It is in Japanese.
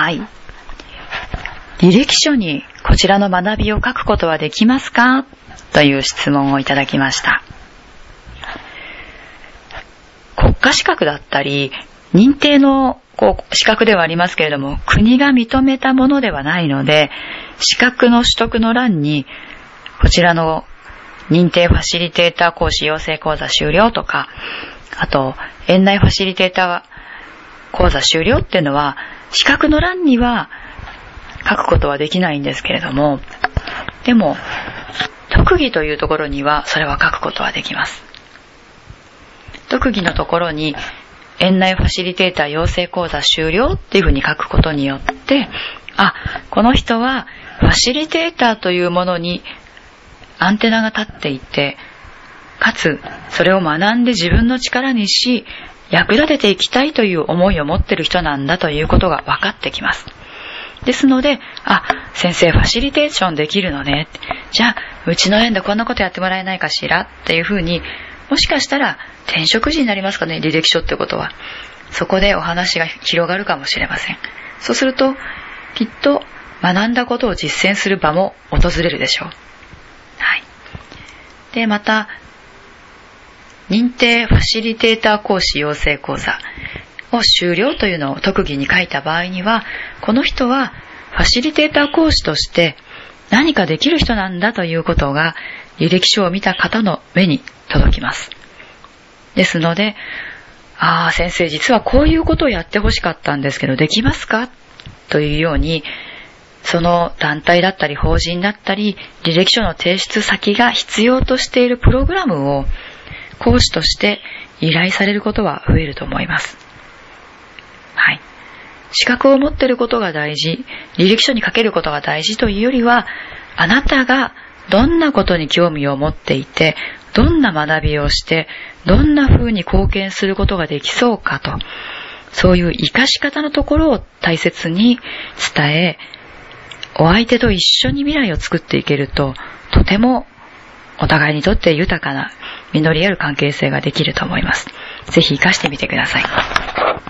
はい。履歴書にこちらの学びを書くことはできますかという質問をいただきました。国家資格だったり認定の資格ではありますけれども、国が認めたものではないので、資格の取得の欄にこちらの認定ファシリテーター講師養成講座終了とか、あと園内ファシリテーター講座終了っていうのは資格の欄には書くことはできないんですけれども、でも特技というところにはそれは書くことはできます。特技のところに園内ファシリテーター養成講座終了っていうふうに書くことによって、この人はファシリテーターというものにアンテナが立っていて、かつそれを学んで自分の力にし役立てていきたいという思いを持っている人なんだということが分かってきます。ですので、先生ファシリテーションできるのね、じゃあうちの園でこんなことやってもらえないかしらっていうふうに、もしかしたら転職時になりますかね、履歴書ってことは。そこでお話が広がるかもしれません。そうするときっと学んだことを実践する場も訪れるでしょう。はい。で、また認定ファシリテーター講師養成講座を終了というのを特技に書いた場合には、この人はファシリテーター講師として何かできる人なんだということが履歴書を見た方の目に届きます。ですので、先生実はこういうことをやってほしかったんですけどできますかというように、その団体だったり法人だったり履歴書の提出先が必要としているプログラムを講師として依頼されることは増えると思います。はい。資格を持っていることが大事、履歴書に書けることが大事というよりは、あなたがどんなことに興味を持っていて、どんな学びをして、どんな風に貢献することができそうかと、そういう活かし方のところを大切に伝え、お相手と一緒に未来を作っていけると、とてもお互いにとって豊かな実りある関係性ができると思います。ぜひ活かしてみてください。